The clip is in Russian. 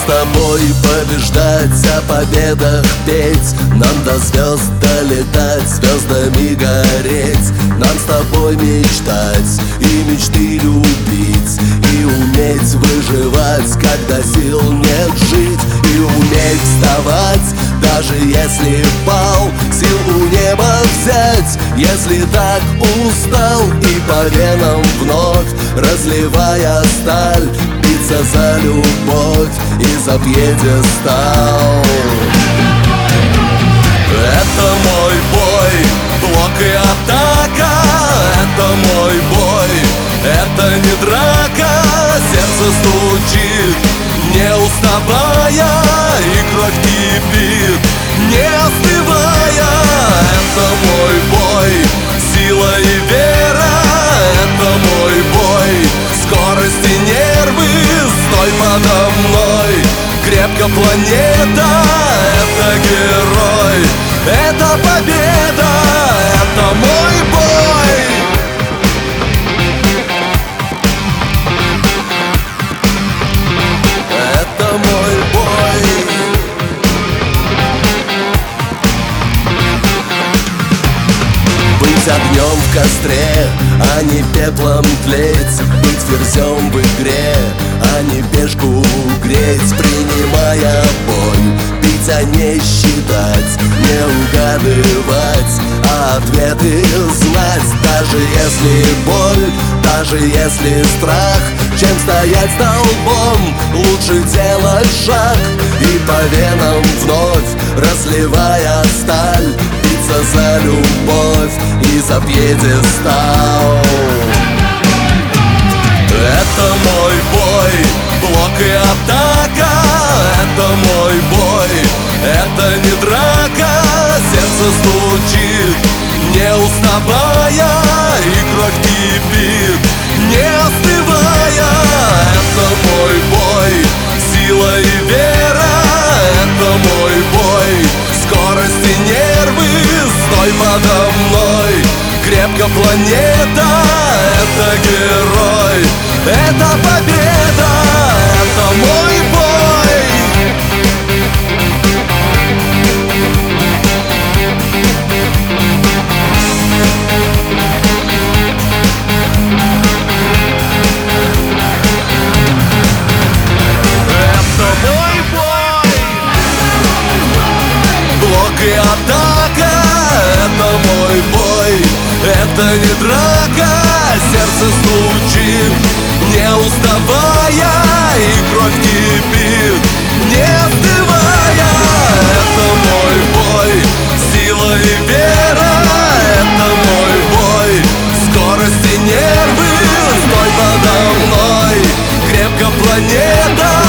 тобой побеждать, о победах петь. Нам до звезд долетать, звездами гореть. Нам с тобой мечтать и мечты любить, и уметь выживать, когда сил нет жить, и уметь вставать, даже если пал, сил у неба взять, если так устал, и по венам вновь, разливая сталь, биться за любовь и за пьедестал. Это мой бой, блок и атака. Это мой бой, это не драка. Сердце стучит, не уставая, и кровь кипит, не остывая. Это мой бой, сила и вера. Это мой бой, скорость и нервы. Стой подо мной, крепко планета. Это герой, это победа, это мой бой. Это мой бой. Быть огнем в костре, а не пеплом тлеть. Быть ферзем в игре, а не пешку греть. Принимая боль, пить, а не считать, не угадывать, а ответы знать. Даже если боль, даже если страх, чем стоять столбом, лучше делать шаг. И по венам вновь, разливая сталь, биться за любовь и за пьедестал. Это мой бой, блок и атака. Это мой бой, это не драка. Сердце стучит, не уставая, и кровь кипит, не остывая. Это мой бой, сила и вера. Это мой бой, скорость и нервы. Стой подо мной, крепко планета. Это герой, это победа, это мой бой. Это мой бой, блок и атака. Это мой бой, это не драка. Сердце стучит, не уставая, и кровь кипит, не остывая. Это мой бой, сила и вера. Это мой бой, скорость и нервы. Стой подо мной, крепко планета.